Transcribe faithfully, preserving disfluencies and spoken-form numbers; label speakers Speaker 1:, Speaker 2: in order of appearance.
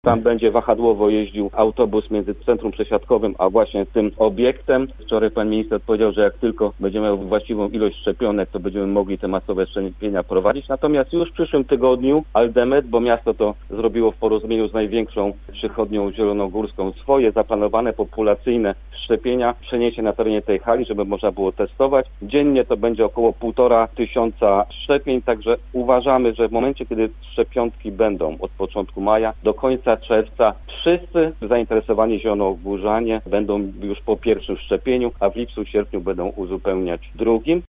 Speaker 1: Tam będzie wahadłowo jeździł autobus między centrum przesiadkowym, a właśnie tym obiektem. Wczoraj pan minister powiedział, że jak tylko będziemy miał właściwą ilość szczepionek, to będziemy mogli te masowe szczepienia prowadzić. Natomiast już w przyszłym tygodniu Aldemet, bo miasto to zrobiło w porozumieniu z największą przychodnią zielonogórską swoje zaplanowane populacyjne szczepienia przeniesie na terenie tej hali, żeby można było testować. Dziennie to będzie około półtora tysiąca szczepień, także uważamy, że w momencie, kiedy szczepionki będą od początku maja do końca czerwca, wszyscy zainteresowani zielonogórzanie będą już po pierwszym szczepieniu, a w lipcu, sierpniu będą uzupełniać drugim.